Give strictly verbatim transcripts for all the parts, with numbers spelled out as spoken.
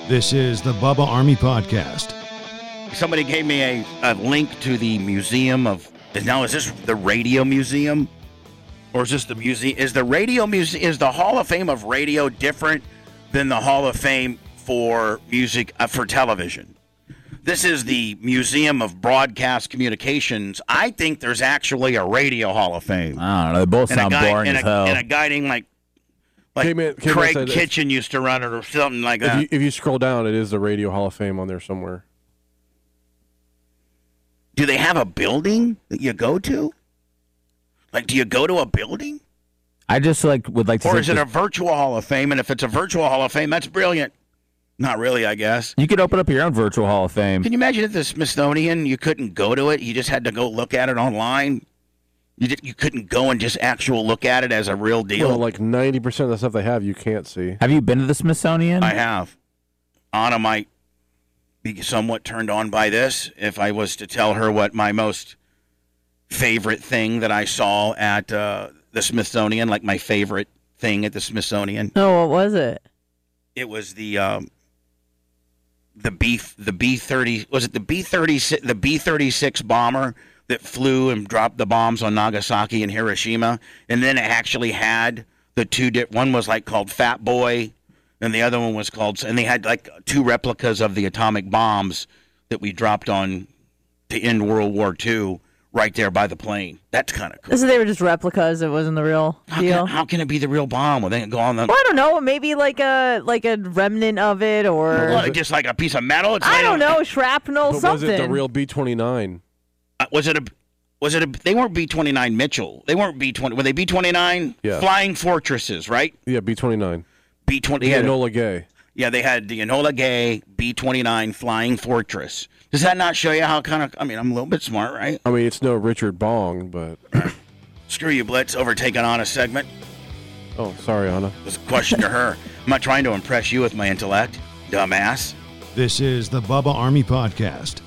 This is the Bubba Army Podcast. Somebody gave me a, a link to the museum of. Now, is this the radio museum, or is this the museum? Is the radio museum? Is the Hall of Fame of radio different than the Hall of Fame for music uh, for television? This is the Museum of Broadcast Communications. I think there's actually a radio Hall of Fame. I don't know. They both and sound guy, boring and as a, hell. And a guy named like, like Came in- came Craig inside- Kitchen used to run it or something like If that. you, if you scroll down, it is the Radio Hall of Fame on there somewhere. Do they have a building that you go to? Like, do you go to a building? I just like would like to. Or think is it this- a virtual Hall of Fame? And if it's a virtual Hall of Fame, that's brilliant. Not really, I guess. You could open up your own virtual Hall of Fame. Can you imagine at the Smithsonian, you couldn't go to it? You just had to go look at it online? You did, you couldn't go and just actual look at it as a real deal? Well, like ninety percent of the stuff they have, you can't see. Have you been to the Smithsonian? I have. Anna might be somewhat turned on by this if I was to tell her what my most favorite thing that I saw at uh, the Smithsonian, like my favorite thing at the Smithsonian. No, what was it? It was the um, the B the B thirty was it the B thirty the B thirty-six bomber that flew and dropped the bombs on Nagasaki and Hiroshima, and then it actually had the two di- one was like called Fat Boy, and the other one was called, and they had like two replicas of the atomic bombs that we dropped on to end World War Two right there by the plane. That's kind of cool. So they were just replicas. It wasn't the real How deal. can, how can it be the real bomb? Well, they can go on the Well, I don't know. Maybe like a like a remnant of it, or Well, just like a piece of metal. It's I laid don't on- know, shrapnel, But something. was it the real B twenty-nine? Uh, was it a? Was it a? They weren't B twenty-nine Mitchell. They weren't B twenty. Were they B twenty-nine? Yeah. Flying Fortresses, right? Yeah, B twenty-nine. B twenty. Yeah, Yeah, Enola Gay. yeah, they had the Enola Gay B twenty-nine Flying Fortress. Does that not show you how kind of? I mean, I'm a little bit smart, right? I mean, it's no Richard Bong, but... Screw you, Blitz. Overtaking on a segment. Oh, sorry, Anna. There's a question to her. I'm not trying to impress you with my intellect, dumbass. This is the Bubba Army Podcast.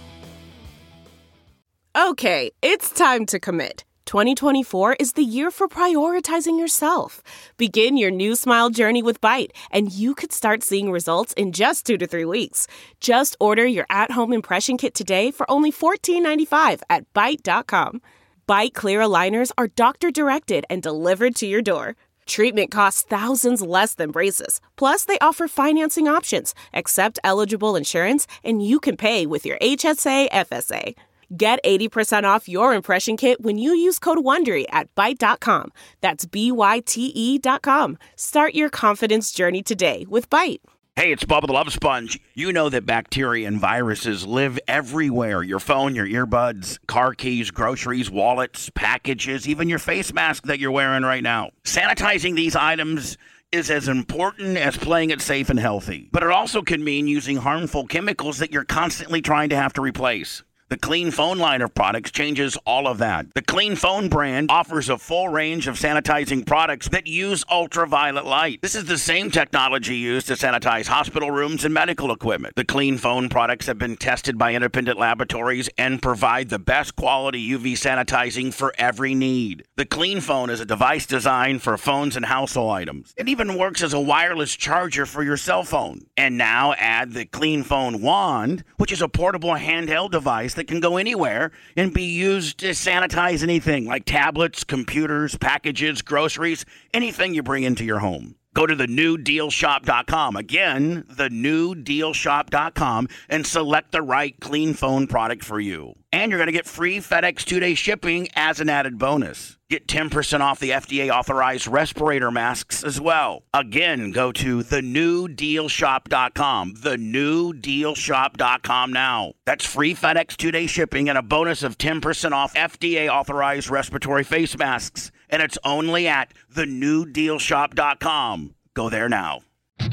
Okay, it's time to commit. twenty twenty-four is the year for prioritizing yourself. Begin your new smile journey with Byte, and you could start seeing results in just two to three weeks. Just order your at-home impression kit today for only fourteen ninety-five at byte dot com. Byte clear aligners are doctor-directed and delivered to your door. Treatment costs thousands less than braces. Plus, they offer financing options, accept eligible insurance, and you can pay with your H S A F S A. Get eighty percent off your impression kit when you use code WONDERY at byte dot com. That's B Y T E dot com. Start your confidence journey today with Byte. Hey, it's Bubba the Love Sponge. You know that bacteria and viruses live everywhere. Your phone, your earbuds, car keys, groceries, wallets, packages, even your face mask that you're wearing right now. Sanitizing these items is as important as playing it safe and healthy. But it also can mean using harmful chemicals that you're constantly trying to have to replace. The Clean Phone line of products changes all of that. The Clean Phone brand offers a full range of sanitizing products that use ultraviolet light. This is the same technology used to sanitize hospital rooms and medical equipment. The Clean Phone products have been tested by independent laboratories and provide the best quality U V sanitizing for every need. The Clean Phone is a device designed for phones and household items. It even works as a wireless charger for your cell phone. And now add the Clean Phone Wand, which is a portable handheld device that can go anywhere and be used to sanitize anything like tablets, computers, packages, groceries, anything you bring into your home. Go to the new deal shop dot com. Again, the new deal shop dot com and select the right Clean Phone product for you. And you're going to get free FedEx two-day shipping as an added bonus. Get ten percent off the F D A-authorized respirator masks as well. Again, go to the new deal shop dot com. the new deal shop dot com now. That's free FedEx two-day shipping and a bonus of ten percent off F D A-authorized respiratory face masks. And it's only at the new deal shop dot com. Go there now.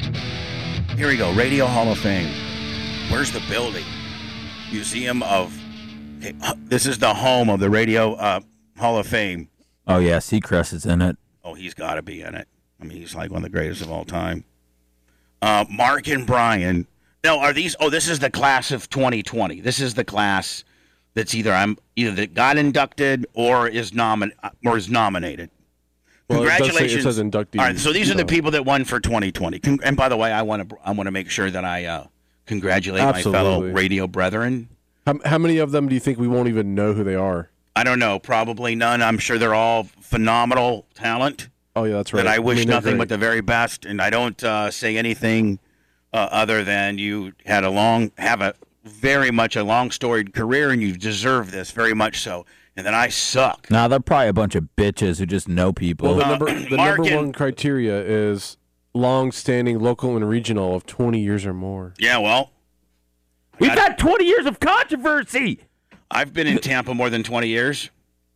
Here we go. Radio Hall of Fame. Where's the building? Museum of... Okay, this is the home of the Radio uh, Hall of Fame. Oh, yeah, Seacrest is in it. Oh, he's got to be in it. I mean, he's like one of the greatest of all time. Uh, Mark and Brian. No, are these... Oh, this is the class of twenty twenty. This is the class that's either I'm either that got inducted or is nomin or is nominated. Well, Congratulations! It, does say, it says inductees. All right, so these are the so. people that won for twenty twenty. Con- and by the way, I want to I want to make sure that I uh, congratulate my fellow Absolutely. radio brethren. How, how many of them do you think we won't even know who they are? I don't know, probably none. I'm sure they're all phenomenal talent. Oh, yeah, that's right. That I wish mean, they're nothing great. but the very best, and I don't uh, say anything uh, other than you had a long, have a very much a long storied career, and you deserve this very much so. And then I suck. Nah, they're probably a bunch of bitches who just know people. Well, the Uh, number, the Mark number and- one criteria is long-standing local and regional of twenty years or more. Yeah, well, We've I- had twenty years of controversy. I've been in Tampa more than twenty years.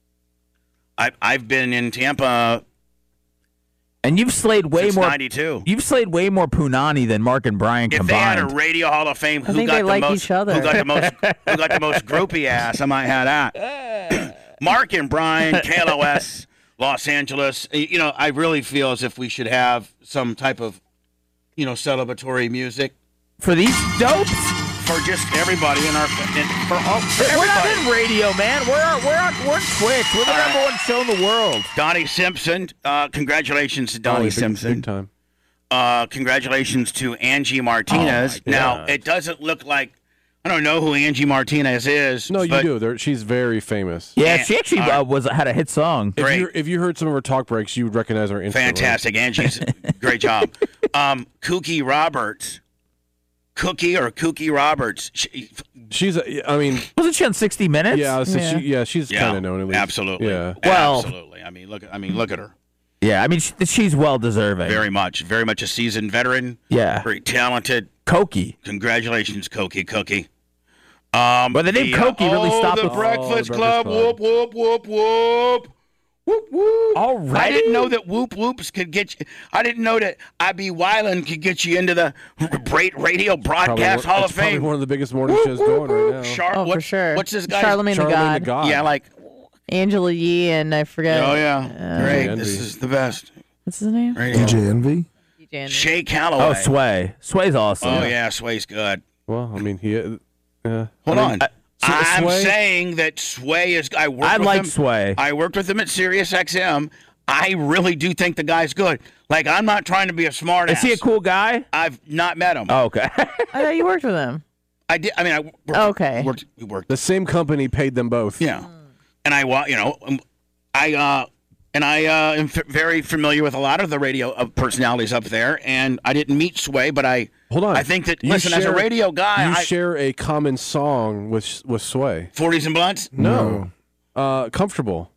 I, I've been in Tampa And you've slayed way since more. ninety-two. You've slayed way more punani than Mark and Brian If they had combined. a Radio Hall of Fame, I who think got they the like most? each other. Who got the most? Who got the most groupie ass? I might have that. Mark and Brian, K L O S, Los Angeles. You know, I really feel as if we should have some type of, you know, celebratory music For these dopes, for just everybody in our in, for all for we're not everybody. in radio, man. We're on, we're on we're on Twitch. We're the All right. number one show in the world. Donnie Simpson, uh, congratulations to Oh, Donnie big, Simpson. Big time. Uh, congratulations to Angie Martinez. Oh, my now God. it doesn't look like I don't know who Angie Martinez is. No, you but do. They're, she's very famous. Yeah, And- she actually all right. uh, was had a hit song. If Great. you if you heard some of her talk breaks, you would recognize her instantly. Fantastic, Angie's great job. Um, Kookie Roberts, Cookie or Kookie Roberts. She, She's. A, I mean, Wasn't she on sixty minutes? yeah, so Yeah. She, yeah, she's yeah, kind of known at least. absolutely. Yeah. Well- absolutely. I mean, look. I mean, look at her. Yeah, I mean, she, she's well deserving. Very much, very much a seasoned veteran. Yeah. Very talented. Cokey. Congratulations, Cookie Cookie. Um, But the name uh, Cookie really oh, stopped the with- Breakfast Oh, the Club. Breakfast Whoop whoop whoop whoop. Whoop whoop. Already? I didn't know that whoop whoops could get you. I didn't know that I B Weiland could get you into the great radio Probably broadcast one, Hall it's of probably Fame. one of the biggest morning shows going right now. Char- Oh, what- for sure. What's this guy? Charlemagne the Charlamagne God. the God. Yeah, like. Angela Yee and I forget. Oh yeah, Uh, great. Envy. This is the best. What's his name? Radio. Envy? D J Envy. Shay Calloway. Oh, Sway. Sway's awesome. Oh yeah, Sway's good. Well, I mean, he. Uh, yeah. Hold I mean, on. I'm Sway- saying that Sway is. I worked I with like him. Sway. I worked with him at Sirius X M. I really do think the guy's good. Like I'm not trying to be a smart Is ass. he a cool guy? I've not met him. Oh, okay. I thought you worked with him. I did. I mean, I worked, Okay. Worked, we worked. The same company paid them both. Yeah, and I, wa- you know, um, I, uh, and I uh, am f- very familiar with a lot of the radio uh, personalities up there. And I didn't meet Sway, but I, Hold on. I think that You listen, as a share- radio guy, You I, share a common song with with Sway. forties and blunts. No. Uh, comfortable.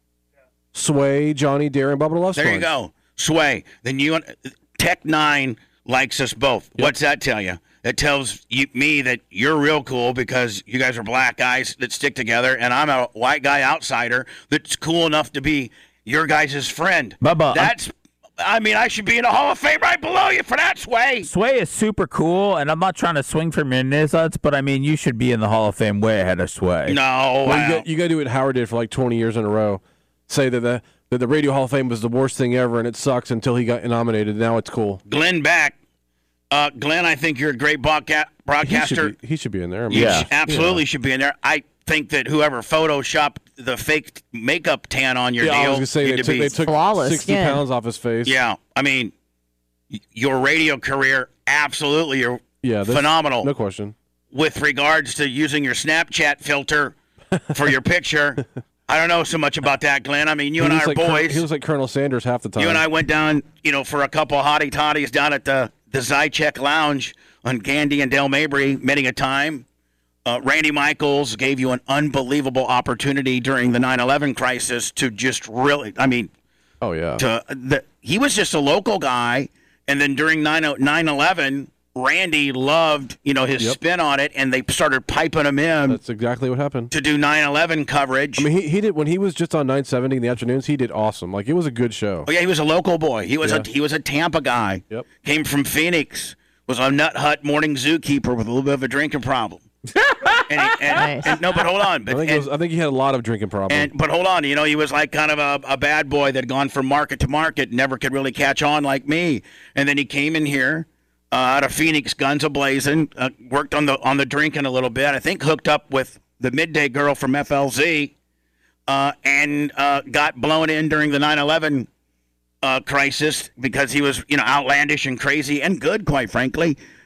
Sway, Johnny, Darren, Bubba the Love There you Sponge. go, Sway. Then you, Tech Nine likes us both. What's that tell you? It tells you, me that you're real cool because you guys are black guys that stick together, and I'm a white guy outsider that's cool enough to be your guys' friend. Bubba, I'm- That's, I mean, I should be in the Hall of Fame right below you for that, Sway. Sway is super cool, and I'm not trying to swing from your nuts, but I mean, you should be in the Hall of Fame way ahead of Sway. No, Well, wow. you got you got to do what Howard did for like twenty years in a row. Say that the that the Radio Hall of Fame was the worst thing ever, and it sucks until he got nominated. Now it's cool. Glenn Beck. Uh, Glenn, I think you're a great broadca- He broadcaster. should be, he should be in there. I mean, You Yeah. sh- absolutely should be in there. I think that whoever photoshopped the fake makeup tan on your Yeah, deal I was gonna say need they to took, be. they took Flawless sixty skin. pounds off his face. Yeah, I mean, y- your radio career, absolutely, you're yeah, this- phenomenal. No question. With regards to using your Snapchat filter for your picture, I don't know so much about that, Glenn. I mean, you He and I looks are like Col- boys. he looks like Colonel Sanders half the time. You and I went down, you know, for a couple of hottie toddies down at the the Zychek Lounge on Gandy and Del Mabry many a time. Uh, Randy Michaels gave you an unbelievable opportunity during the nine eleven crisis to just really, I mean, Oh yeah. to the, he was just a local guy, and then during nine eleven, Randy loved, you know, his Yep. spin on it, and they started piping him in That's exactly what happened. to do nine eleven coverage. I mean, he, he did when he was just on nine seventy in the afternoons. He did awesome. Like it was a good show. Oh yeah, he was a local boy. He was Yeah. a he was a Tampa guy. Yep. Came from Phoenix. Was a nut hut morning zookeeper with a little bit of a drinking problem. and, he, and, Nice. and- no, but hold on. I But think it and, was, I think he had a lot of drinking problems. and but hold on. You know, he was like kind of a, a bad boy that had gone from market to market, never could really catch on like me. And then he came in here uh, out of Phoenix, guns a-blazing, uh, worked on the on the drinking a little bit. I think hooked up with the midday girl from F L Z, uh, and uh, got blown in during the nine eleven uh, crisis because he was, you know, outlandish and crazy and good, quite frankly.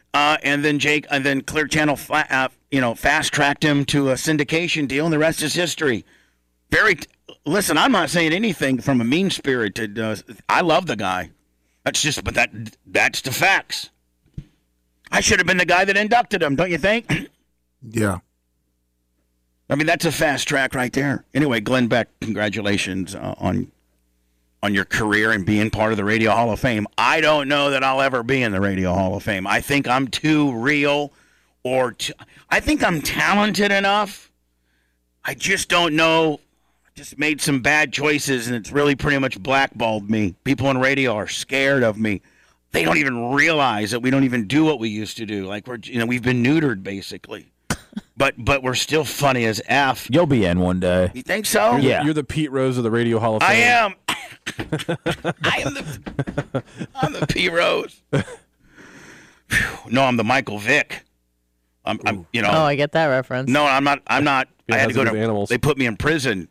Uh, and then Jake, and then Clear Channel, fa- uh, you know, fast tracked him to a syndication deal, and the rest is history. Very. T- listen, I'm not saying anything from a mean spirited. Uh, I love the guy. That's just, but that that's the facts. I should have been the guy that inducted him, don't you think? Yeah. I mean, that's a fast track right there. Anyway, Glenn Beck, congratulations uh, on on your career and being part of the Radio Hall of Fame. I don't know that I'll ever be in the Radio Hall of Fame. I think I'm too real, or too, I think I'm talented enough. I just don't know. I just made some bad choices, and it's really pretty much blackballed me. People in radio are scared of me. They don't even realize that we don't even do what we used to do. Like we're, you know, we've been neutered basically. But but we're still funny as F. You'll be in one day. You think so? You're the, Yeah. you're the Pete Rose of the Radio Hall of Fame. I am. I am the. I'm the P Rose. No, I'm the Michael Vick. I'm, I'm. You know. Oh, I get that reference. No, I'm not. I'm not. It I had to has go to to. do with animals. They put me in prison.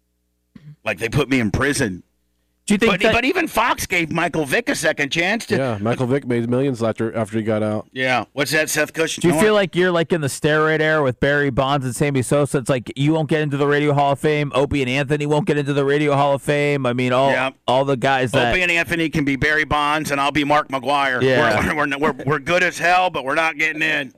Like they put me in prison. Do you think But, that, but even Fox gave Michael Vick a second chance to. Yeah, Michael Vick made millions after after he got out. Yeah. What's that, Seth Cushing? do you feel like you're like in the steroid era with Barry Bonds and Sammy Sosa? It's like you won't get into the Radio Hall of Fame. Opie and Anthony won't get into the Radio Hall of Fame. I mean, all Yeah. all the guys that. Opie and Anthony can be Barry Bonds, and I'll be Mark McGuire. Yeah. We're, we're, we're, we're good as hell, but we're not getting in.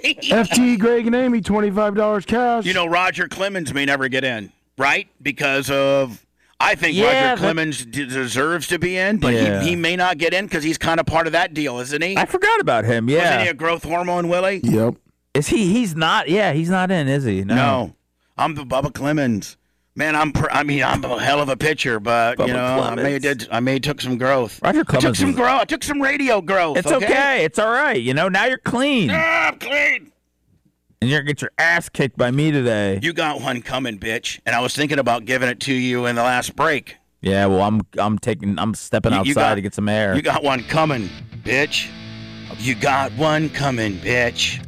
F T, Greg and Amy, twenty-five dollars cash. You know, Roger Clemens may never get in, right? Because of, I think Yeah, Roger that- Clemens d- deserves to be in, but Yeah. he, he may not get in because he's kind of part of that deal, isn't he? I forgot about him. Wasn't Yeah, he a growth hormone, Willie? Yep. is he? He's not. Yeah, he's not in, is he? No. No. I'm the Bubba Clemens. Man, I'm. Pr- I mean, I'm a hell of a pitcher, but Bubba you know, I may Clemens. did. I may took some growth. Roger I took Clemens some was- growth. I took some radio growth. It's okay. It's all right. You know, now you're clean, Ah, I'm clean. and you're gonna get your ass kicked by me today. You got one coming, bitch. And I was thinking about giving it to you in the last break. Yeah. Well, I'm I'm taking I'm stepping You- outside you got- to get some air. You got one coming, bitch. You got one coming, bitch.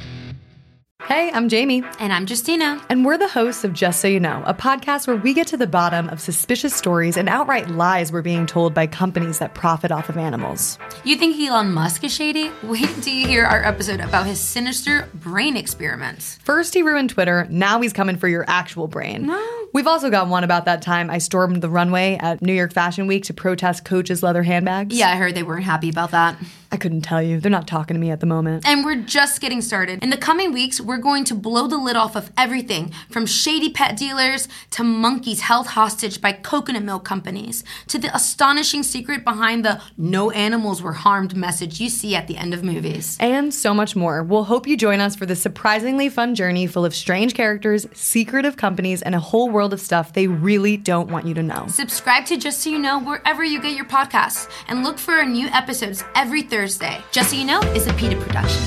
Hey, I'm Jamie. And I'm Justina. And we're the hosts of Just So You Know, a podcast where we get to the bottom of suspicious stories and outright lies we're being told by companies that profit off of animals. You think Elon Musk is shady? Wait till you hear our episode about his sinister brain experiments. First, he ruined Twitter. Now he's coming for your actual brain. No. We've also got one about that time I stormed the runway at New York Fashion Week to protest Coach's leather handbags. Yeah, I heard they weren't happy about that. I couldn't tell you. They're not talking to me at the moment. And we're just getting started. In the coming weeks, we're going to blow the lid off of everything from shady pet dealers to monkeys held hostage by coconut milk companies to the astonishing secret behind the no animals were harmed message you see at the end of movies. And so much more. We'll hope you join us for this surprisingly fun journey full of strange characters, secretive companies, and a whole world of stuff they really don't want you to know. Subscribe to Just So You Know wherever you get your podcasts and look for our new episodes every Thursday. Just So You Know is a PETA production.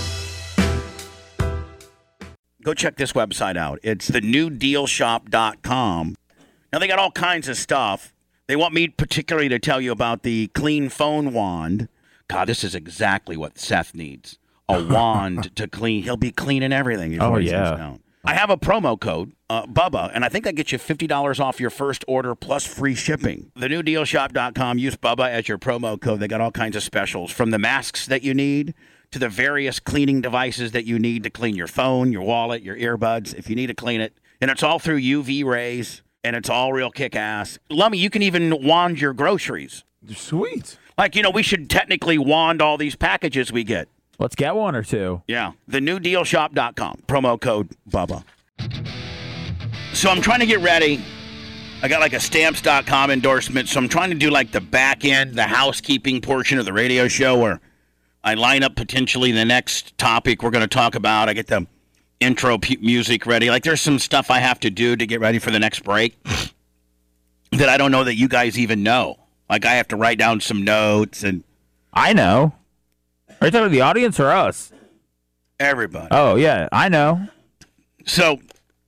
Go check this website out. It's the new deal shop dot com. Now, they got all kinds of stuff. They want me particularly to tell you about the clean phone wand. God, this is exactly what Seth needs. A wand to clean. He'll be cleaning everything. before Oh, he sits yeah. down. I have a promo code, uh, Bubba, and I think that gets you fifty dollars off your first order plus free shipping. The new deal shop dot com. Use Bubba as your promo code. They got all kinds of specials, from the masks that you need to the various cleaning devices that you need to clean your phone, your wallet, your earbuds, if you need to clean it. And it's all through U V rays, and it's all real kick-ass. Lummy, you can even wand your groceries. Sweet. Like, you know, we should technically wand all these packages we get. Let's get one or two. Yeah. the new deal shop dot com. Promo code Bubba. So I'm trying to get ready. I got like a stamps dot com endorsement, so I'm trying to do like the back end, the housekeeping portion of the radio show where I line up potentially the next topic we're going to talk about. I get the intro p- music ready. Like there's some stuff I have to do to get ready for the next break that I don't know that you guys even know. Like I have to write down some notes and I know. Are you talking to the audience or us? everybody. Oh yeah, I know. So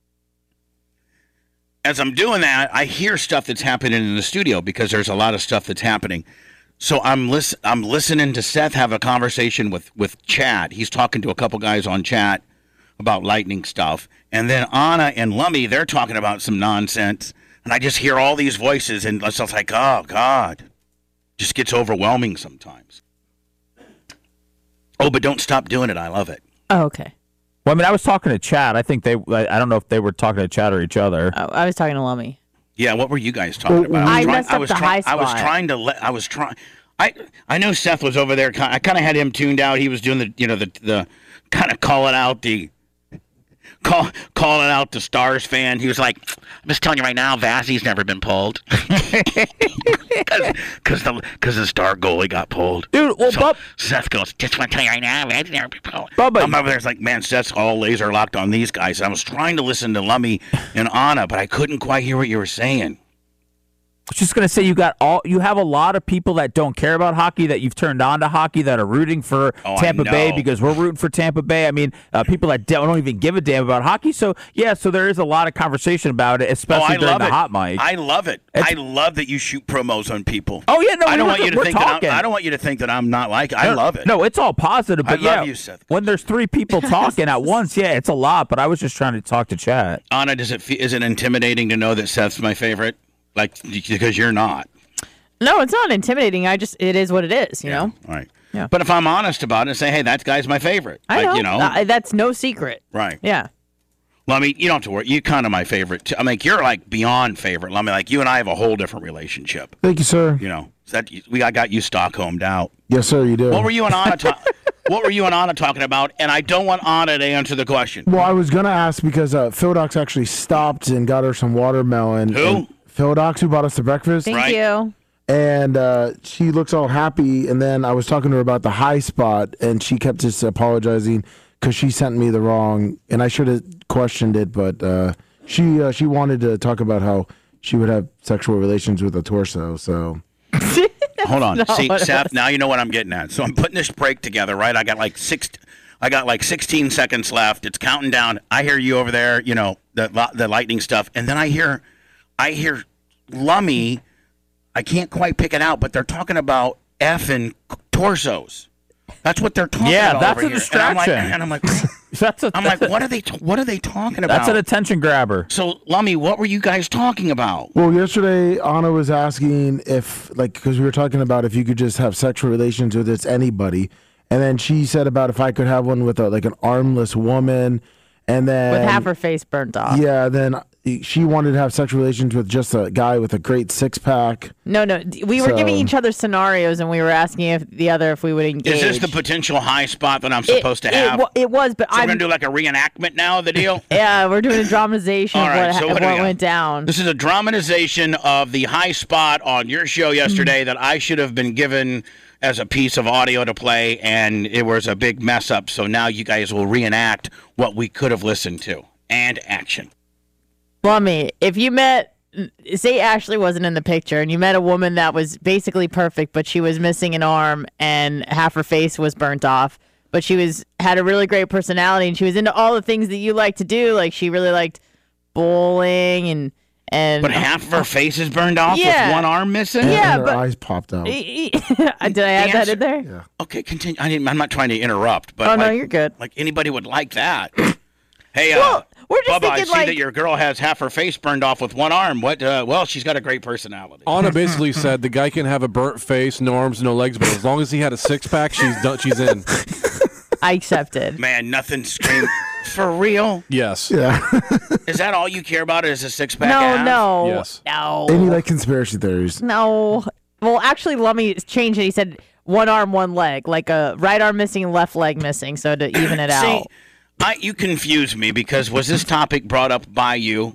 as I'm doing that, I hear stuff that's happening in the studio because there's a lot of stuff that's happening. So I'm listen, I'm listening to Seth have a conversation with, with Chad. He's talking to a couple guys on chat about lightning stuff. And then Anna and Lummy, they're talking about some nonsense. And I just hear all these voices and it's just like, oh, God. Just gets overwhelming sometimes. Oh, but don't stop doing it. I love it. Oh, okay. Well, I mean, I was talking to Chad. I think they. I I don't know if they were talking to Chad or each other. Oh, I was talking to Lummy. Yeah, what were you guys talking about? I was trying- messed up was the trying- high I was spot. trying to let. I was trying. I I know Seth was over there. I kind of had him tuned out. He was doing the, you know, the the kind of calling out the. Call, calling out the Stars fan. He was like, I'm just telling you right now, Vazzy's never been pulled. Because the, cause the Star goalie got pulled. Dude, well, so Bub- Seth goes, just want to tell you right now, Vazzy's never been pulled. Bubba- I'm over there, it's like, man, Seth's all laser locked on these guys. And I was trying to listen to Lummy and Anna, but I couldn't quite hear what you were saying. I was just gonna say you got all you have a lot of people that don't care about hockey that you've turned on to hockey that are rooting for Oh, I Tampa Bay know. because we're rooting for Tampa Bay. I mean, uh, people that don't even give a damn about hockey. So yeah, so there is a lot of conversation about it, Oh, especially I during love the it. hot mic. I love it. It's- I love that you shoot promos on people. oh yeah, no, I don't we're, want you to we're think that talking. I'm, I don't want you to think that I'm not like it. I love it. No, it's all positive. But I love yeah, you, Seth. when there's three people talking at once, yeah, it's a lot. But I was just trying to talk to Chad. Anna, does it fe- is it intimidating to know that Seth's my favorite? Like, because you're not. No, it's not intimidating. I just, it is what it is, you know? All right. Yeah. But if I'm honest about it and say, hey, that guy's my favorite. I like, know. You know. Uh, that's no secret. right. Yeah. Well, I mean, you don't have to worry. You're kind of my favorite. Too. I mean, you're like beyond favorite. I mean, like you and I have a whole different relationship. Thank you, sir. You know, so that we I got you Stockholmed out. Yes, sir, you do. What were you and Anna? Ta- what were you and Anna talking about? And I don't want Anna to answer the question. Well, I was going to ask because uh, Phil Docs actually stopped and got her some watermelon. Who? And Phil Docs, who bought us the breakfast. Thank Right. you. And uh, she looks all happy. And then I was talking to her about the high spot, and she kept just apologizing because she sent me the wrong. And I should have questioned it, but uh, she uh, she wanted to talk about how she would have sexual relations with a torso. So Hold on. not See, what it Seth, was. now you know what I'm getting at. So I'm putting this break together, right? I got like six I got like sixteen seconds left. It's counting down. I hear you over there, you know, the the lightning stuff. And then I hear I hear Lummy. I can't quite pick it out, but they're talking about effing torsos. That's what they're talking Yeah, about that's over a here. And I'm like, distraction. and I'm like, That's a, I'm like, what are they? What are they talking about? That's an attention grabber. So, Lummy, what were you guys talking about? Well, yesterday Anna was asking if, like, because we were talking about if you could just have sexual relations with it's anybody, and then she said about if I could have one with a like an armless woman, and then With half her face burnt off. yeah, then she wanted to have sexual relations with just a guy with a great six pack. No, no. d- We were So- giving each other scenarios, and we were asking if the other if we would engage. Is this the potential high spot that I'm It- supposed to it have? wa- It was, but so we're I'm. gonna do like a reenactment now of the deal. Yeah, we're doing a dramatization All of right, what, so ha- what do we what got? went down. This is a dramatization of the high spot on your show yesterday that I should have been given as a piece of audio to play, and it was a big mess up. So now you guys will reenact what we could have listened to. And action. Lummy, if you met, say Ashley wasn't in the picture, and you met a woman that was basically perfect, but she was missing an arm and half her face was burnt off, but she was had a really great personality, and she was into all the things that you like to do. Like she really liked bowling and and. But half of her face is burned off Yeah. with one arm missing? And, Yeah, and her but- eyes popped out. Did I add that answer- in there? Yeah. Okay, continue. I didn't, I'm not trying to interrupt, but Oh no, like, you're good. like anybody would like that. Hey, uh, Well, we're just Bubba, I thinking, see like- that your girl has half her face burned off with one arm. What? Uh, well, she's got a great personality. Anna basically said the guy can have a burnt face, no arms, no legs, but as long as he had a six pack, she's done. She's in. I accepted. Man, nothing screams for real. Yes. Yeah. Is that all you care about? Is a six pack? No, no, Yes. no. And you like conspiracy theories. No. Well, actually, Lummy changed it. He said one arm, one leg, like a right arm missing and left leg missing, so to even it See, out. I, you confused me because was this topic brought up by you?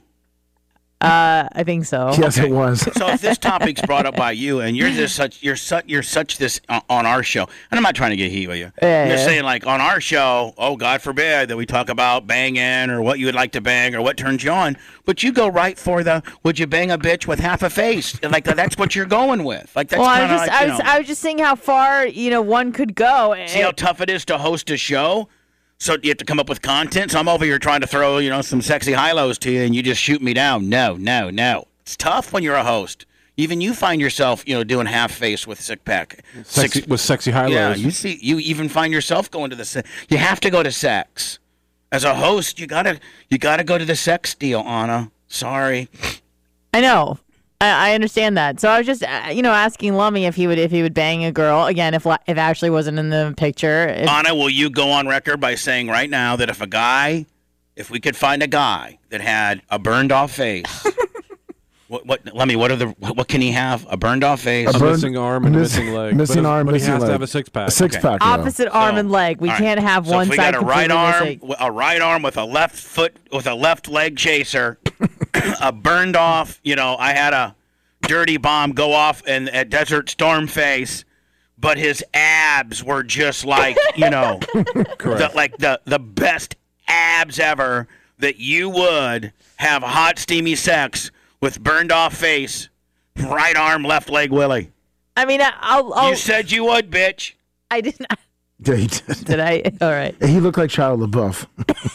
Uh, I think so. Yes, it was. So if this topic's brought up by you, and you're just such you're such you're such this uh, on our show, and I'm not trying to get heat with you. Yeah, I'm just yeah. saying, like on our show, oh God forbid that we talk about banging or what you would like to bang or what turns you on, but you go right for the would you bang a bitch with half a face? Like that's what you're going with. Like that's Well, I kind was of just, like, I you was, know, I was just seeing how far you know one could go. see how tough it is to host a show. So you have to come up with content. So I'm over here trying to throw, you know, some sexy high-lows to you, and you just shoot me down. No, no, no. It's tough when you're a host. Even you find yourself, you know, doing half face with sick pack. Sexy, Six, with sexy high yeah, lows. you see, you even find yourself going to the. Se- you have to go to sex. As a host, you gotta, you gotta go to the sex deal, Anna. Sorry. I know. I, I understand that. So I was just, uh, you know, asking Lummy if he would if he would bang a girl again if if Ashley wasn't in the picture. If, Anna, will you go on record by saying right now that if a guy, if we could find a guy that had a burned off face, what, what, Lummy, what are the, what can he have? A burned off face, A burned- missing arm and a miss- missing leg. missing but if- arm, but missing he has leg. to have a six pack. A six pack. yeah. opposite arm So, and leg. We all right. can't have So one if we side got a right completely arm, missing. a right arm with a left foot, with a left leg chaser, a burned off. You know, I had a dirty bomb go off in at Desert Storm face, but his abs were just like, you know, the, like the the best abs ever. That you would have hot steamy sex with burned off face, right arm, left leg, Willie. I mean, I, I'll. I'll You said you would, bitch. I didn't. Yeah, he did. Did I? All right. He looked like Shia LaBeouf.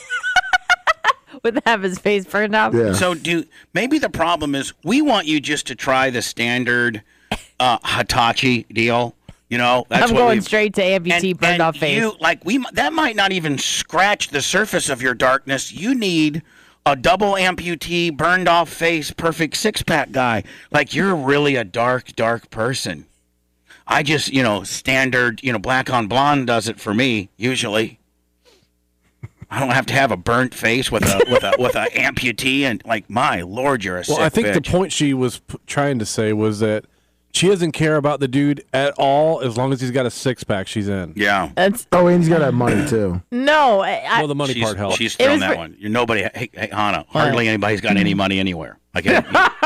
Would have his face burned off? Yeah. So do maybe the problem is we want you just to try the standard uh, Hitachi deal. You know, that's I'm what going we've- straight to amputee and, burned and off face. You, like we that might not even scratch the surface of your darkness. You need a double amputee burned off face perfect six pack guy. Like you're really a dark dark person. I just, you know, standard, you know, black on blonde does it for me usually. I don't have to have a burnt face with a with a with a amputee and like my lord, you're a Well, sick I think bitch. the point she was p- trying to say was that she doesn't care about the dude at all as long as he's got a six pack. She's in. Yeah. That's Oh, and he's got to have money too. no. I, I, Well, the money she's, part helps. She's It thrown was that re- one. You're nobody. Hey, hey, Hannah. Hardly anybody's got any money anywhere. Like, it-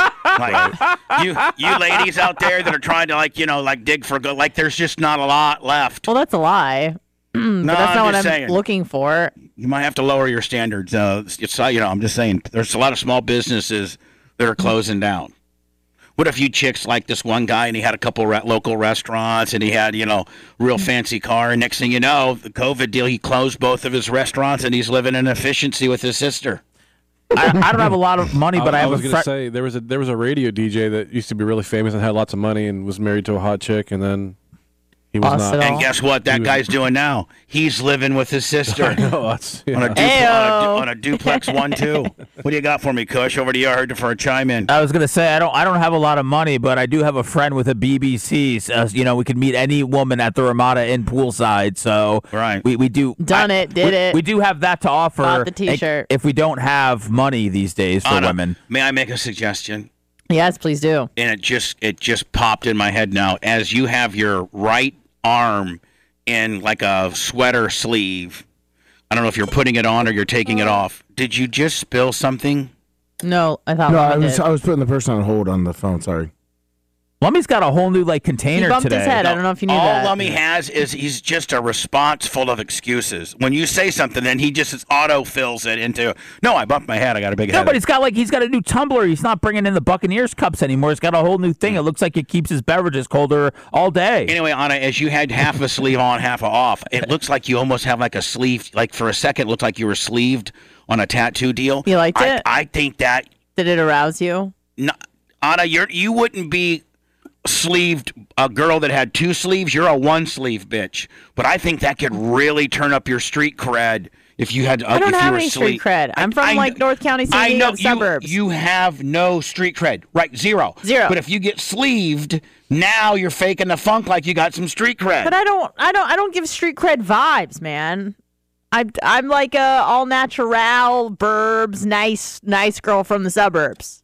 like you, you ladies out there that are trying to like, you know, like dig for good. Like, there's just not a lot left. well, that's a lie. no, But that's I'm not what just I'm saying. looking for. You might have to lower your standards. Uh, it's you know, I'm just saying. There's a lot of small businesses that are closing down. What if you chicks like this one guy and he had a couple re- local restaurants and he had, you know, real fancy car. And next thing you know, the COVID deal, he closed both of his restaurants and he's living in efficiency with his sister. I, I don't have a lot of money, but I, I, have was a going friend. to say there was a there was a radio D J that used to be really famous and had lots of money and was married to a hot chick, and then he was Lost not. it all. And guess what that was- guy's doing now? He's living with his sister No, that's, yeah. on, a du- Ayo. on, a du- on a duplex one two. What do you got for me, Kush? Over to you. I heard for a chime in. I was gonna say I don't I don't have a lot of money, but I do have a friend with a B B C. Uh, you know, we could meet any woman at the Ramada in poolside. So Right. we we do Done I- it, did we, it. We do have that to offer. Bought the T-shirt. If we don't have money these days for Anna, women. may I make a suggestion? Yes, please do. And it just it just popped in my head now. As you have your right arm in like a sweater sleeve, I don't know if you're putting it on or you're taking it off. Did you just spill something? No, I thought No, Lummy I was did. I was putting the person on hold on the phone. Sorry. Lummy's got a whole new like He container bumped today. his head. I don't know if you knew All that. Lummy has is he's just a response full of excuses. When you say something, then he just auto fills it into, no, I bumped my head. I got a big No, head. but he's got like he's got a new tumbler. He's not bringing in the Buccaneers cups anymore. He's got a whole new thing. It looks like it keeps his beverages colder all day. Anyway, Anna, as you had half a sleeve on, half a off, it looks like you almost have like a sleeve. Like for a second, it looked like you were sleeved on a tattoo deal. You liked I, it? I think that, Did it arouse you? no, Anna, you're you wouldn't be sleeved a girl that had two sleeves. You're a one sleeve bitch. But I think that could really turn up your street cred if you had. Uh, I don't if have you were any street sleeve- cred. I'm from I- like North County, San I Diego know you, suburbs. you have no street cred, right? Zero. Zero. But if you get sleeved, now you're faking the funk like you got some street cred. But I don't, I don't, I don't give street cred vibes, man. I'm, I'm like a all natural, burbs, nice, nice girl from the suburbs.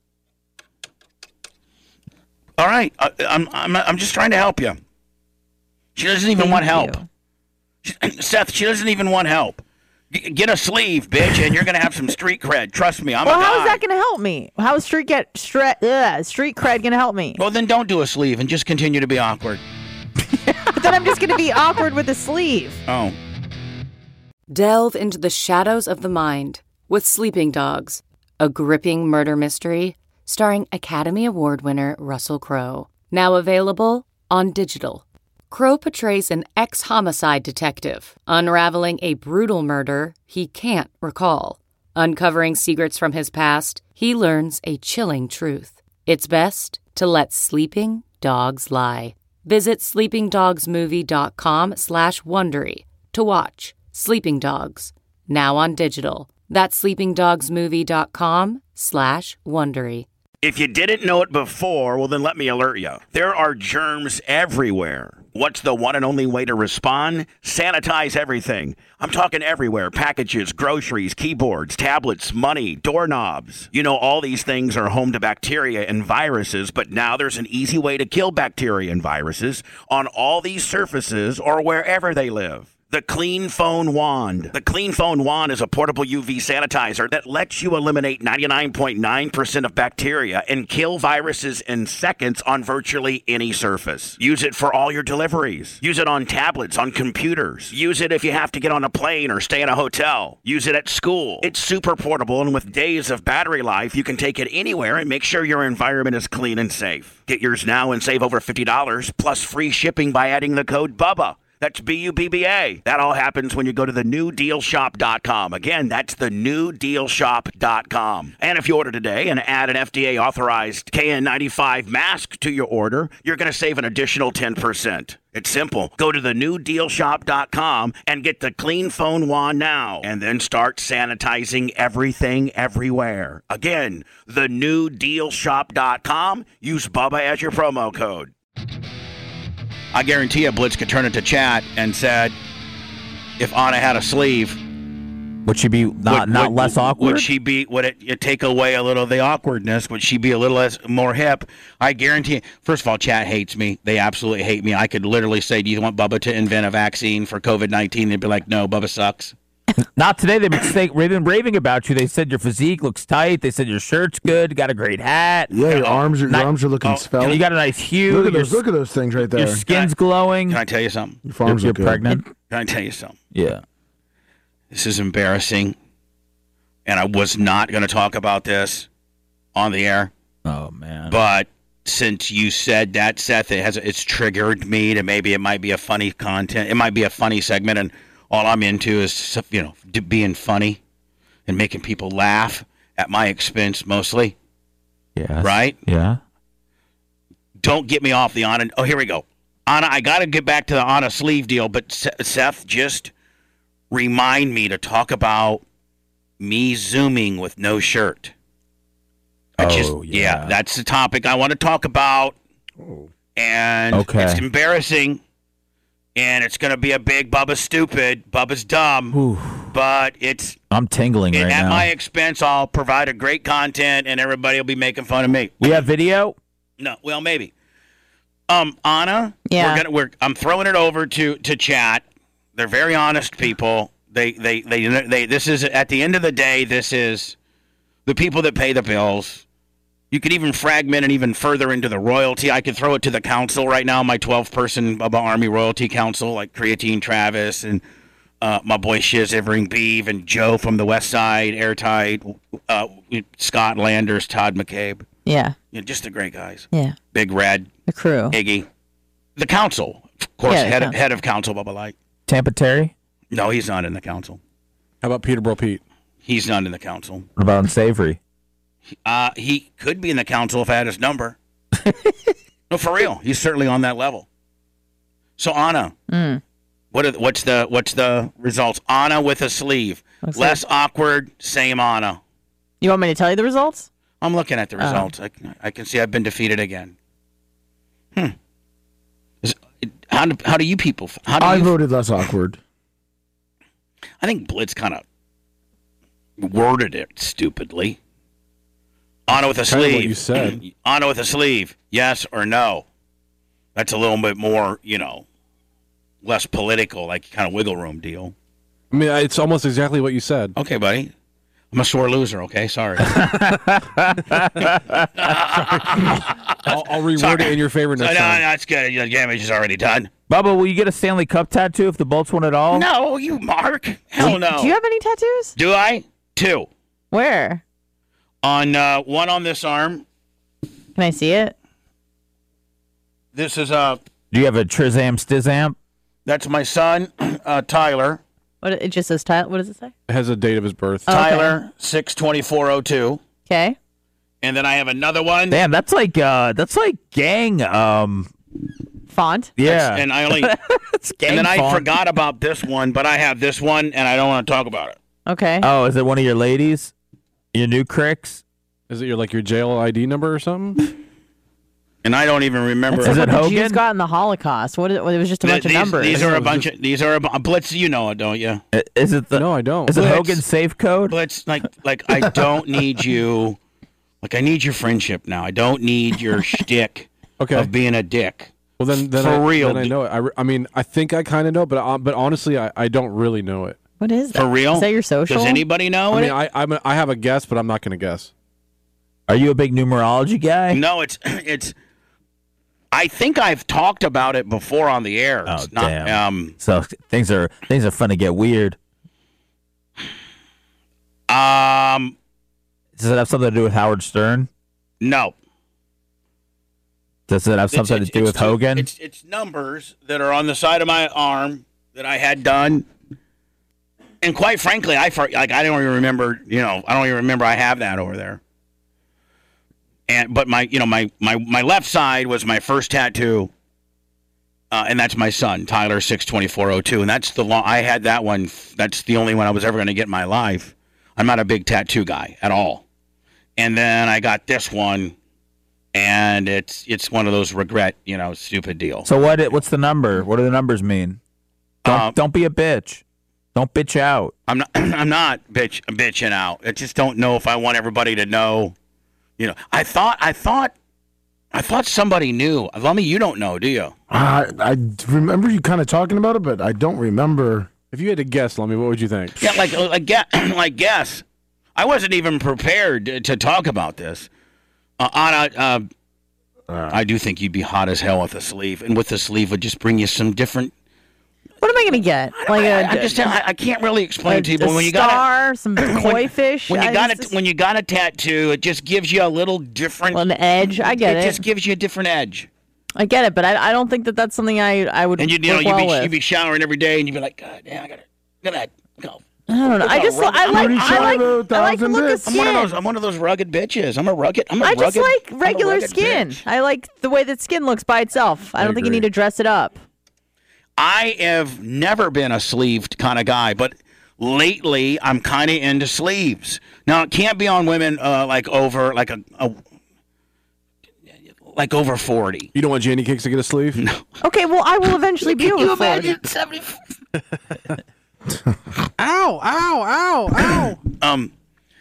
All right, I, I'm I'm I'm just trying to help you. She doesn't even Thank want help. you. She, Seth, she doesn't even want help. G- get a sleeve, bitch, and you're gonna have some street cred. Trust me, I'm Well, a how guy. is that going to help me? How is street get stre- ugh, street cred going to help me? Well, then don't do a sleeve and just continue to be awkward. But then I'm just going to be awkward with a sleeve. Oh, Delve into the shadows of the mind with Sleeping Dogs, a gripping murder mystery starring Academy Award winner Russell Crowe. Now available on digital. Crowe portrays an ex-homicide detective unraveling a brutal murder he can't recall. Uncovering secrets from his past, he learns a chilling truth. It's best to let sleeping dogs lie. Visit sleepingdogsmovie.com slash Wondery to watch Sleeping Dogs, now on digital. That's sleepingdogsmovie.com slash Wondery. If you didn't know it before, well, then let me alert you. There are germs everywhere. What's the one and only way to respond? Sanitize everything. I'm talking everywhere. Packages, groceries, keyboards, tablets, money, doorknobs. You know, all these things are home to bacteria and viruses, but now there's an easy way to kill bacteria and viruses on all these surfaces or wherever they live. The Clean Phone Wand. The Clean Phone Wand is a portable U V sanitizer that lets you eliminate ninety-nine point nine percent of bacteria and kill viruses in seconds on virtually any surface. Use it for all your deliveries. Use it on tablets, on computers. Use it if you have to get on a plane or stay in a hotel. Use it at school. It's super portable, and with days of battery life, you can take it anywhere and make sure your environment is clean and safe. Get yours now and save over fifty dollars plus free shipping by adding the code BUBBA. That's B U B B A. That all happens when you go to the new deal shop dot com. Again, that's the new deal shop dot com. And if you order today and add an F D A-authorized K N ninety-five mask to your order, you're going to save an additional ten percent. It's simple. Go to the new deal shop dot com and get the Clean Phone Wand now, and then start sanitizing everything everywhere. Again, the new deal shop dot com. Use Bubba as your promo code. I guarantee you Blitz could turn it to chat and said, if Anna had a sleeve, would she be not would, not would, less awkward? Would she be? Would it, it take away a little of the awkwardness? Would she be a little less more hip? I guarantee you. First of all, chat hates me. They absolutely hate me. I could literally say, "Do you want Bubba to invent a vaccine for COVID nineteen?" They'd be like, "No, Bubba sucks." Not today. They've been, saying, they've been raving about you. They said your physique looks tight. They said your shirt's good. Got a great hat. Yeah, your arms, your Not, arms are looking oh, svelte. You got a nice hue. Look at your, those. Look at those things right there. Your skin's can I, glowing. Can I tell you something? Your farms you're look good. pregnant. Can I tell you something? Yeah. This is embarrassing, and I was not going to talk about this on the air. Oh man! But since you said that, Seth, it has it's triggered me to maybe it might be a funny content. It might be a funny segment, and all I'm into is, you know, being funny and making people laugh at my expense mostly. Yeah. Right? Yeah. Don't get me off the Anna. Oh, here we go. Anna, I got to get back to the Anna sleeve deal, but Seth, just remind me to talk about me Zooming with no shirt. I oh, just, yeah. yeah, that's the topic I want to talk about. Oh. And okay. It's embarrassing. And it's going to be a big Bubba's stupid, Bubba's dumb, Ooh. but it's... I'm tingling it, right at now. At my expense, I'll provide a great content, and everybody will be making fun of me. We have video? No, well, maybe. Um, Anna, yeah. we're gonna, we're, I'm throwing it over to, to chat. They're very honest people. They, they, they, they, this is, at the end of the day, this is the people that pay the bills. You could even fragment it even further into the royalty. I could throw it to the council right now, my twelve-person Bubba Army Royalty Council, like Creatine Travis and uh, my boy Shiz Ivering Beeve and Joe from the West Side, Airtight, uh, Scott Landers, Todd McCabe. Yeah. Yeah, just the great guys. Yeah. Big Red. The crew. Iggy. The council. Of course, yeah, head, council. head of council, Bubba Light. Tampa Terry? No, he's not in the council. How about Peterborough Pete? He's not in the council. What about Unsavory? Uh, he could be in the council if I had his number. No, for real. He's certainly on that level. So, Anna, mm. what are, what's the what's the results? Anna with a sleeve. Looks Less like... awkward, same Anna. You want me to tell you the results? I'm looking at the results. Oh. I, I can see I've been defeated again. Hmm. Is, how, do, how do you people... How do I you, voted less awkward. I think Blitz kind of worded it stupidly. Anna with a Kind of sleeve. what you said. Anna with a sleeve. Yes or no? That's a little bit more, you know, less political, like kind of wiggle room deal. I mean, it's almost exactly what you said. Okay, buddy. I'm a sore loser, okay? Sorry. I'll, I'll reword Sorry. it in your favor next no, time. No, that's good. The damage is already done. Bubba, will you get a Stanley Cup tattoo if the Bolts win it all? No, you Mark. Hell no. Do you have any tattoos? Do I? Two. Where? On uh, one on this arm. Can I see it? This is uh Do you have a Trizam Stizamp? That's my son, uh, Tyler. What it just says Tyler. What does it say? It has a date of his birth. Oh, okay. Tyler six twenty four oh two. Okay. And then I have another one. Damn, that's like uh, that's like gang. Um, font. Yeah, That's, and I only. it's gang and then font. I forgot about this one, but I have this one, and I don't want to talk about it. Okay. Oh, is it one of your ladies? Your new cricks? Is it your like your jail I D number or something? And I don't even remember. That's Is like it what the Hogan? Jews got in the Holocaust. What? It, it was just a bunch these, of numbers. These are a bunch of. These are a bu- Blitz. You know it, don't you? Is it the? No, I don't. Is it Blitz. Hogan's safe code? Blitz, like, like I don't need you. Like I need your friendship now. I don't need your shtick Okay. of being a dick. Well, then, then For I, real, then I d- know it. I, re- I mean, I think I kind of know, but uh, but honestly, I, I don't really know it. What is that? For real? Is that your social? Does anybody know I it? mean, I I'm a, I have a guess, but I'm not going to guess. Are you a big numerology guy? No, it's it's. I think I've talked about it before on the air. Oh It's not, damn! Um, so things are things are fun to get weird. um, Does it have something to do with Howard Stern? no. Does it have something It's- to do it's with two- Hogan? It's it's numbers that are on the side of my arm that I had done. And quite frankly, I for, like I don't even remember. You know, I don't even remember I have that over there. And but my you know my my my left side was my first tattoo, uh, and that's my son Tyler six twenty four oh two, and that's the long I had that one. That's the only one I was ever going to get in my life. I'm not a big tattoo guy at all. And then I got this one, and it's it's one of those regret you know stupid deals. So what? What's the number? What do the numbers mean? Don't Um, don't be a bitch. Don't bitch out. I'm not I'm not bitch bitching out. I just don't know if I want everybody to know. You know, I thought I thought I thought somebody knew. Lummy, you don't know, do you? I I remember you kind of talking about it, but I don't remember. If you had to guess, Lummy, what would you think? Yeah, like like guess, like guess. I wasn't even prepared to, to talk about this. Uh, Anna, uh, Uh, I do think you'd be hot as hell with a sleeve, and with the sleeve would just bring you some different. What am I gonna get? Like a, I, I just I, I can't really explain a, to you, but a when you got star, some koi fish. when you I got just- a when you got a tattoo, it just gives you a little different. an edge. I get it. it. just gives you a different edge. I get it, but I, I don't think that that's something I I would. And you, you know, work you'd well be with. you'd be showering every day, and you'd be like, God damn, I gotta, gotta go. I don't know. I just I I'm like already I like tried a I like the thousand look of bits. I'm skin. one of those. I'm one of those rugged bitches. I'm a rugged. I'm a I rugged. just like I'm a regular rugged skin. bitch. I like the way that skin looks by itself. I, I don't think you agree. need to dress it up. I have never been a sleeved kind of guy, but lately I'm kind of into sleeves. Now it can't be on women uh, like over like a, a like over forty. You don't want Janie Cakes to get a sleeve? No. Okay, well I will eventually be over forty. seventy? Ow! Ow! Ow! Ow! Um,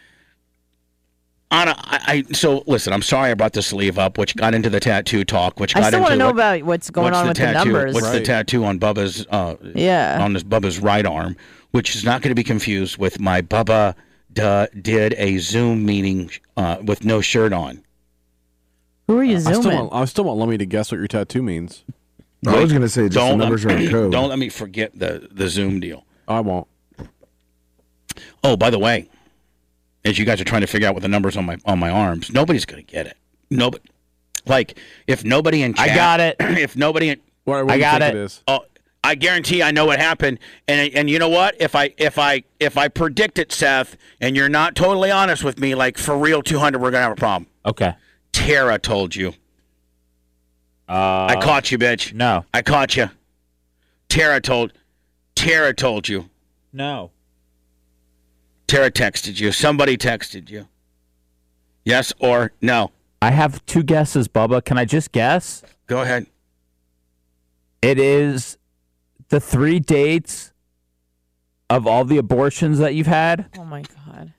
Anna, I, I so listen. I'm sorry I brought the sleeve up, which got into the tattoo talk, which got I still into want to know what- about what's going what's on the with tattoo, the numbers. What's the Right. tattoo on Bubba's? Uh, Yeah. on this Bubba's right arm, which is not going to be confused with my Bubba duh, did a Zoom meeting uh, with no shirt on. Who are you I still zooming? want I still want Lummy to guess what your tattoo means. I was gonna say just the Don't numbers are let, a code. don't let me forget the the Zoom deal. I won't. Oh, by the way, as you guys are trying to figure out what the numbers on my on my arms, nobody's going to get it. Nobody. Like if nobody in chat, I got it. If nobody in, What, what I do you got think it. it is? oh, I guarantee I know what happened. And and you know what? If I if I if I predict it, Seth, and you're not totally honest with me, like for real, two hundred, we're gonna have a problem. Okay. Tara told you. Uh, I caught you, bitch. No. I caught you. Tara told. Tara told you. No. Tara texted you. Somebody texted you. Yes or no? I have two guesses, Bubba. Can I just guess? Go ahead. It is the three dates of all the abortions that you've had, Oh my god.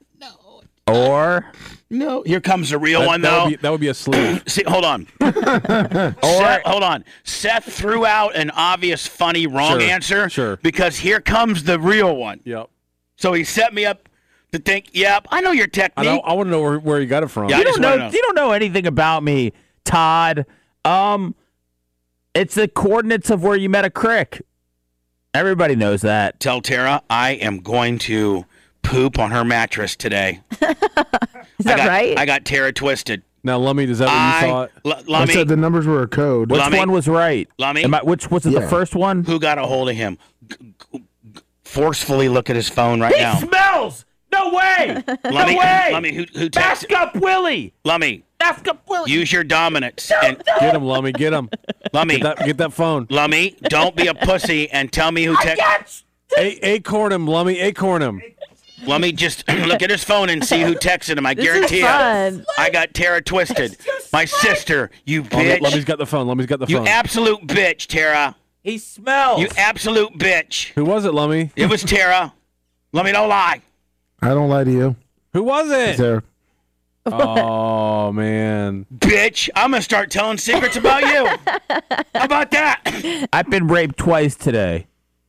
or No. Here comes the real That, one, that though. would be, that would be a sleeve. See, hold on. Seth, hold on. Seth threw out an obvious, funny, wrong Sure, answer. sure. Because here comes the real one. Yep. So he set me up to think, yep, I know your I, technique. know, I want to know where, where you got it from. Yeah, I you just don't know, wanna know. you don't know anything about me, Todd. Um, it's the coordinates of where you met a crick. Everybody knows that. Tell Tara I am going to poop on her mattress today. Is I that got, right? I got Tara twisted. Now, Lummy, is that what I, you thought? L- I Lummy, said the numbers were a code. Which Lummy? one was right? Lummy? Am I, which was it? Yeah. The first one? who got a hold of him? G- g- g- forcefully look at his phone right He now. smells. No way. Lummy, no way. Lummy, who, who Bask texted? up, Willie. Lummy, Bask up, Willie. use your dominance. And Get him, Lummy. Get him. Lummy, Get that, get that phone. Lummy, don't be a pussy and tell me who texted. A- acorn him, Lummy. Acorn him. Let me just look at his phone and see who texted him. I This guarantee is you. fun. I got Tara twisted. My sister, you Oh, let- bitch. Let me's got the phone. Let me's got the You phone. absolute bitch, Tara. He smells. You absolute bitch. Who was it, Lummy? It was Tara. Let me don't lie. I don't lie to you. Who was it? There. Oh man, bitch! I'm gonna start telling secrets about you. How about that? I've been raped twice today.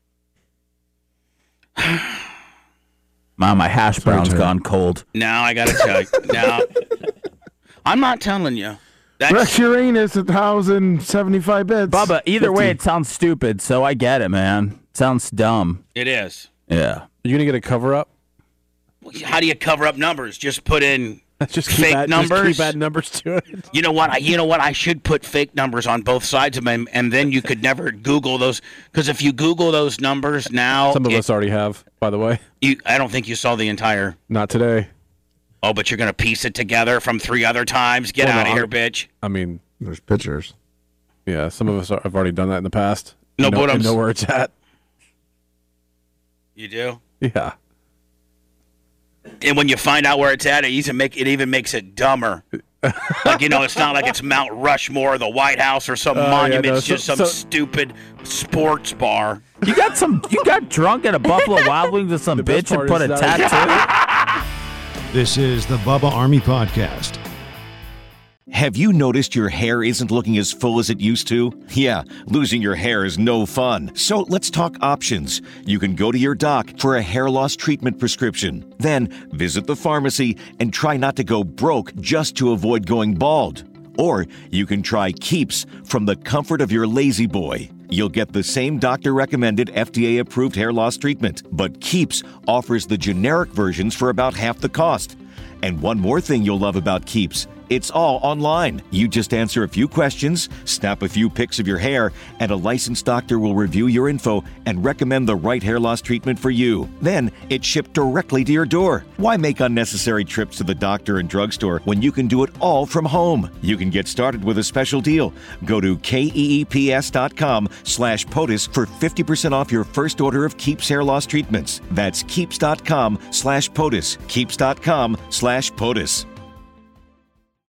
Mom, my hash brown's Tara. gone cold. Now I gotta tell you. Now I'm not telling you. That's Rex Uranus, one thousand seventy-five bits. Bubba, either way, fifty. it sounds stupid, so I get it, man. It sounds dumb. it is. Yeah. you gonna get a cover up? How do you cover up numbers? Just put in Just keep fake add, numbers. Just keep add numbers to it. You know what? I, you know what? I should put fake numbers on both sides of them, and then you could never Google those. Because if you Google those numbers now, Some of it- us already have, by the way. you, I don't think you saw the entire. Not today. Oh, but you're gonna piece it together from three other times. Get Well, no, out of here, I'm- bitch. I mean, There's pictures. yeah, some of us are, have already done that in the past. No, You know, but I'm and know s- where it's at. You do. Yeah. And when you find out where it's at, it even make it even makes it dumber. Like, you know, it's not like it's Mount Rushmore, the White House, or some Oh, yeah, monument. no, it's so- just some so- stupid sports bar. You got some. You got drunk at a Buffalo Wild Wings with some The best bitch and part put a is that- tattoo. This is the Bubba Army Podcast. Have you noticed your hair isn't looking as full as it used to? Yeah, losing your hair is no fun. So let's talk options. You can go to your doc for a hair loss treatment prescription. Then visit the pharmacy and try not to go broke just to avoid going bald. Or you can try Keeps from the comfort of your lazy boy. You'll get the same doctor-recommended F D A-approved hair loss treatment, but Keeps offers the generic versions for about half the cost. And one more thing you'll love about Keeps. It's all online. You just answer a few questions, snap a few pics of your hair, and a licensed doctor will review your info and recommend the right hair loss treatment for you. Then it's shipped directly to your door. Why make unnecessary trips to the doctor and drugstore when you can do it all from home? You can get started with a special deal. Go to keeps.com slash POTUS for fifty percent off your first order of Keeps hair loss treatments. That's keeps.com slash POTUS. Keeps.com slash POTUS.